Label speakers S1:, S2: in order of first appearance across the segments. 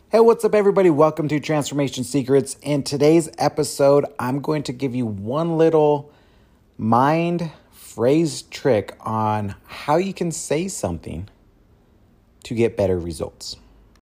S1: Hey, what's up, everybody? Welcome to Transformation Secrets. In today's episode, I'm going to give you one little mind phrase trick on how you can say something to get better results.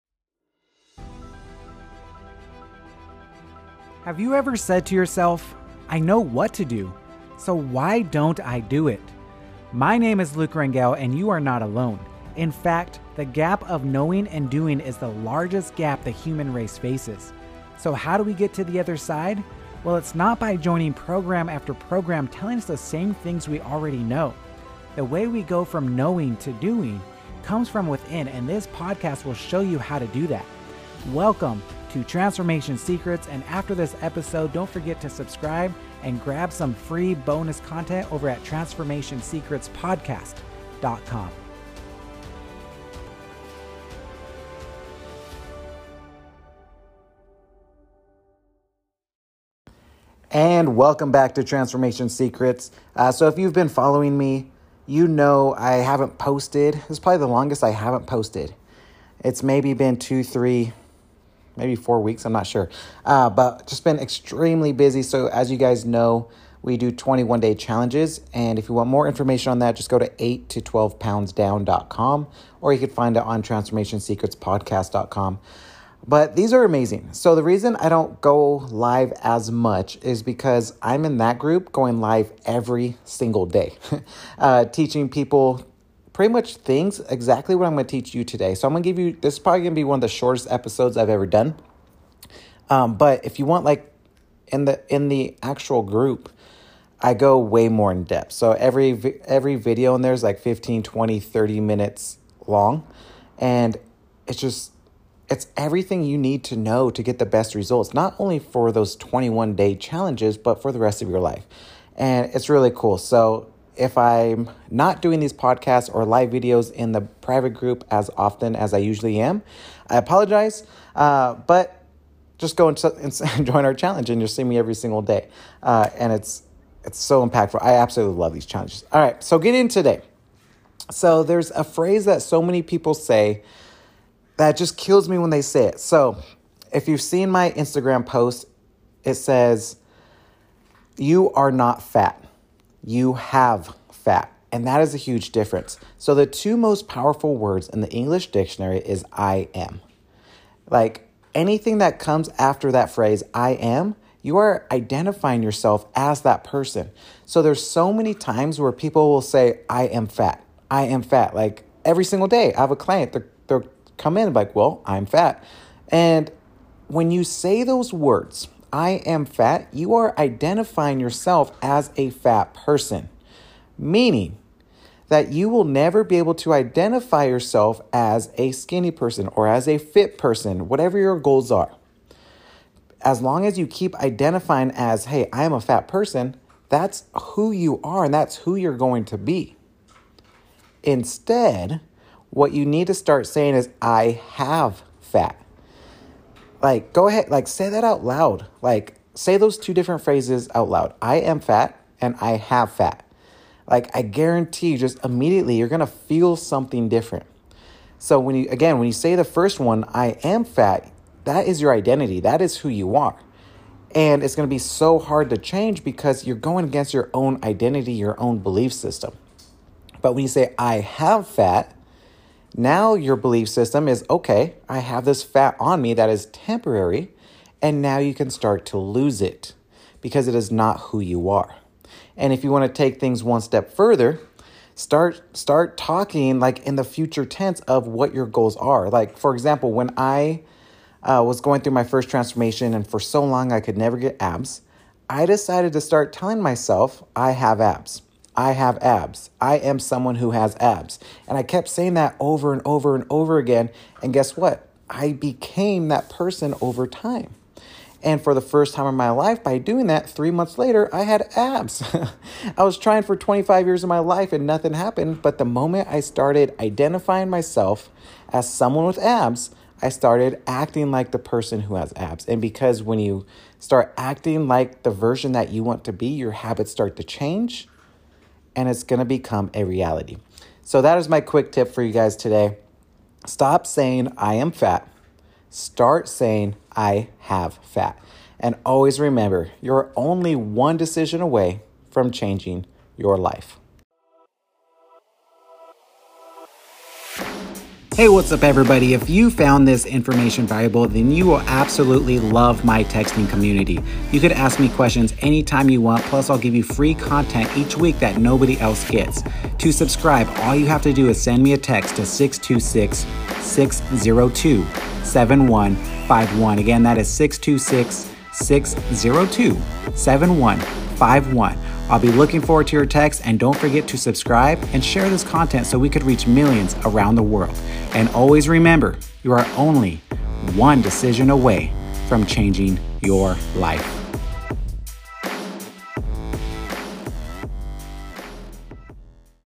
S2: Have you ever said to yourself, I know what to do, so why don't I do it? My name is Luke Rangel, and you are not alone. In fact, the gap of knowing and doing is the largest gap the human race faces. So how do we get to the other side? Well, it's not by joining program after program telling us the same things we already know. The way we go from knowing to doing comes from within, and this podcast will show you how to do that. Welcome to Transformation Secrets, and after this episode, don't forget to subscribe and grab some free bonus content over at transformationsecretspodcast.com.
S1: And welcome back to Transformation Secrets. So if you've been following me, you know I haven't posted. This is probably the longest I haven't posted. It's maybe been 2, 3, maybe 4 weeks. I'm not sure. But just been extremely busy. So as you guys know, we do 21-day challenges. And if you want more information on that, just go to 8to12poundsdown.com, or you could find it on transformationsecretspodcast.com. But these are amazing. So the reason I don't go live as much is because I'm in that group going live every single day, teaching people pretty much things, exactly what I'm going to teach you today. So I'm going to give you, this is probably going to be one of the shortest episodes I've ever done. But if you want, like, in the actual group, I go way more in depth. So every video in there is like 15, 20, 30 minutes long. And it's everything you need to know to get the best results, not only for those 21-day challenges, but for the rest of your life. And it's really cool. So if I'm not doing these podcasts or live videos in the private group as often as I usually am, I apologize. But just go and join our challenge, and you'll see me every single day. And it's so impactful. I absolutely love these challenges. All right, so get in today. So there's a phrase that so many people say that just kills me when they say it. So if you've seen my Instagram post, it says, you are not fat. You have fat. And that is a huge difference. So the two most powerful words in the English dictionary is I am. Like anything that comes after that phrase, I am, you are identifying yourself as that person. So there's so many times where people will say, I am fat. I am fat. Like every single day, I have a client, they're come in like, well, I'm fat. And when you say those words, I am fat, you are identifying yourself as a fat person, meaning that you will never be able to identify yourself as a skinny person or as a fit person, whatever your goals are. As long as you keep identifying as, hey, I am a fat person, that's who you are and that's who you're going to be. Instead, what you need to start saying is, I have fat. Like, go ahead, like, say that out loud. Like, say those two different phrases out loud. I am fat and I have fat. Like, I guarantee you, just immediately, you're going to feel something different. So when you say the first one, I am fat, that is your identity. That is who you are. And it's going to be so hard to change because you're going against your own identity, your own belief system. But when you say, I have fat, now your belief system is, okay, I have this fat on me that is temporary, and now you can start to lose it because it is not who you are. And if you want to take things one step further, start talking like in the future tense of what your goals are. Like, for example, when I was going through my first transformation and for so long I could never get abs, I decided to start telling myself I have abs. I have abs. I am someone who has abs. And I kept saying that over and over and over again. And guess what? I became that person over time. And for the first time in my life, by doing that, 3 months later, I had abs. I was trying for 25 years of my life and nothing happened. But the moment I started identifying myself as someone with abs, I started acting like the person who has abs. And because when you start acting like the version that you want to be, your habits start to change. And it's going to become a reality. So that is my quick tip for you guys today. Stop saying I am fat. Start saying, I have fat. And always remember, you're only one decision away from changing your life.
S2: Hey, what's up, everybody? If you found this information valuable, then you will absolutely love my texting community. You could ask me questions anytime you want, plus I'll give you free content each week that nobody else gets. To subscribe, all you have to do is send me a text to 626-602-7151. Again, that is 626-602-7151. I'll be looking forward to your text, and don't forget to subscribe and share this content so we could reach millions around the world. And always remember, you are only one decision away from changing your life.